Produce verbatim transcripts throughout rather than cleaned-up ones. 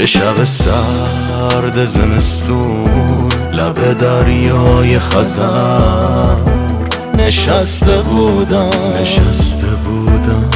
شب سرد زمستون لب دریای خزر نشسته بودم نشسته بودم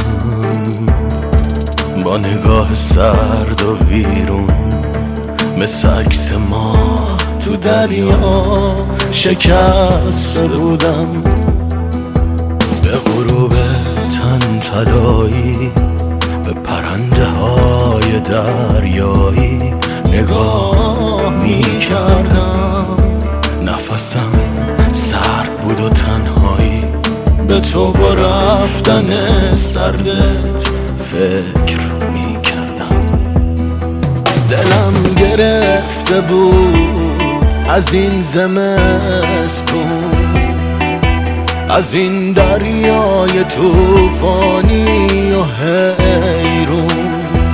با نگاه سرد و ویرون مثل عکس ما تو دریا شکسته بودم. به غروب تن طلایی به پرنده های دریایی نگاه می کردم. نفسم سرد بود و تنهایی به تو و رفتن سردت فکر می کردم. دلم گرفته بود از این زمستون، از این دریای توفانی و حیرون.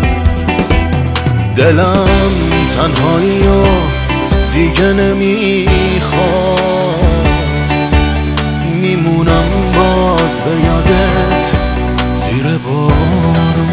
دلم تنهایی و دیگه نمیخواد، میمونم باز به یادت زیر بارون.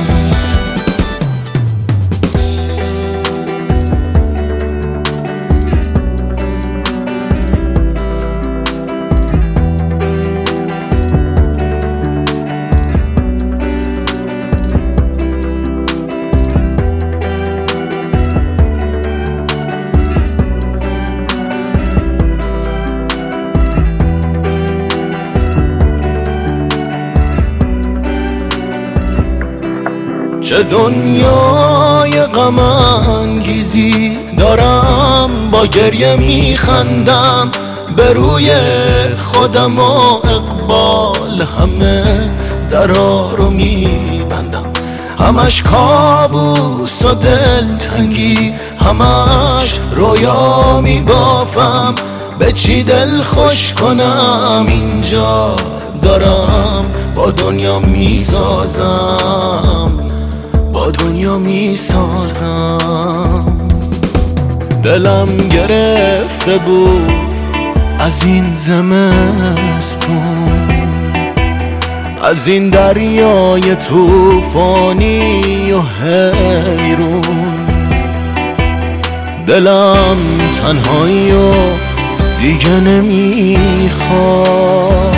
چه دنیای غم انگیزی دارم، با گریه میخندم به روی خودم و اقبال همه درا رو میبندم. همش کابوس و دلتنگی، همش رویا میبافم. به چی دل خوش کنم اینجا دارم با دنیا میسازم، با دنیا میسازم. دلم گرفته بود از این زمستون، از این دریای توفانی و حیرون. دلم تنهایی و دیگه نمیخواد،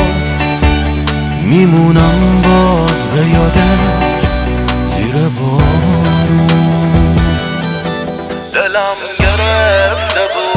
میمونم باز به یادت زیر بارون. دلم گرفته بود